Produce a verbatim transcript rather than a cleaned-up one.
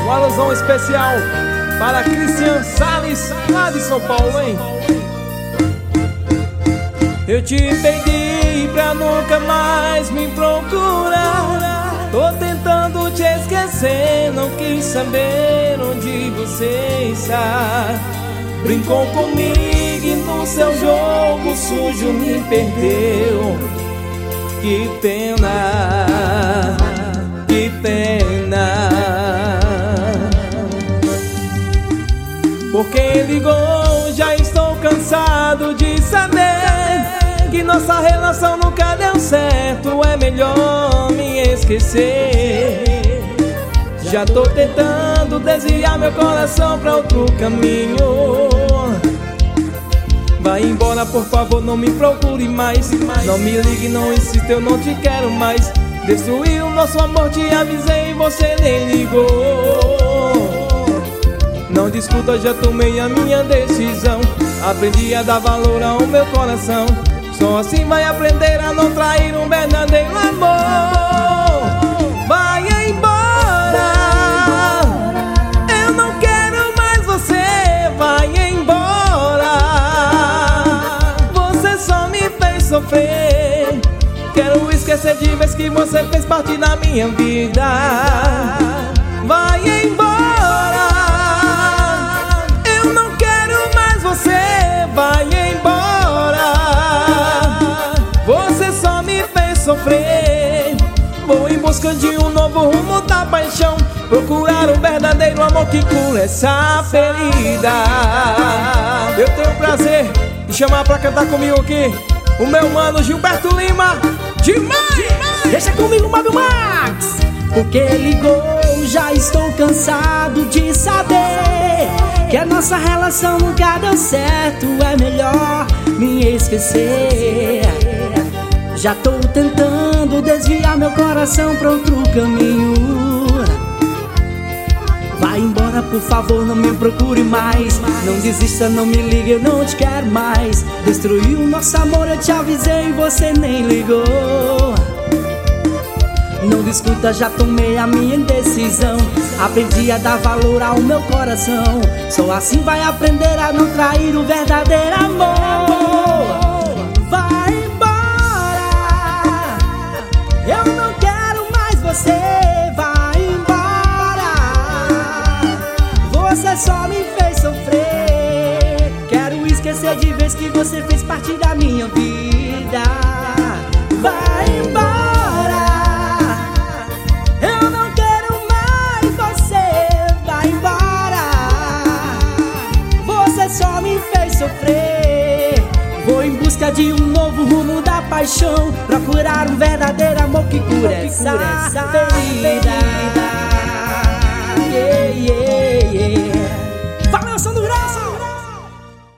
Uma alusão especial para Cristian Salles, lá de São Paulo, hein? Eu te pedi pra nunca mais me procurar. Tô tentando te esquecer, não quis saber onde você está. Brincou comigo e no seu jogo sujo me perdeu. Que pena, que pena. Porque ligou, já estou cansado de saber que nossa relação nunca deu certo. É melhor me esquecer. Já tô tentando desviar meu coração pra outro caminho. Vai embora, por favor, não me procure mais. Não me ligue, não insista, eu não te quero mais. Destruiu nosso amor, te avisei e você nem ligou. Não discuta, já tomei a minha decisão. Aprendi a dar valor ao meu coração. Só assim vai aprender a não trair um verdadeiro amor. Vai embora, eu não quero mais você. Vai embora, você só me fez sofrer. Quero esquecer de vez que você fez parte da minha vida. Vai embora, eu não quero mais você. Vai embora, você só me fez sofrer. Vou em busca de um novo rumo da paixão. Procurar um verdadeiro amor que cura essa ferida. Eu tenho o prazer de chamar pra cantar comigo aqui o meu mano Gilberto Lima. Demais! Demais! Deixa comigo, Mábio Max. Porque ligou, já estou cansado de saber que a nossa relação nunca deu certo. É melhor me esquecer. Já tô tentando desviar meu coração pra outro caminho. Vai embora, por favor, não me procure mais. Não desista, não me ligue, eu não te quero mais. Destruiu o nosso amor, eu te avisei e você nem ligou. Não discuta, já tomei a minha decisão. Aprendi a dar valor ao meu coração. Só assim vai aprender a não trair o verdadeiro amor. Vai embora, eu não quero mais você. Vai embora, você só me fez sofrer. Quero esquecer de vez que você fez parte da minha vida. Vai embora, eu não quero mais você. Vai embora, você só me fez sofrer. Vou em busca de um novo rumo da paixão. Procurar um verdadeiro amor que cura essa ferida.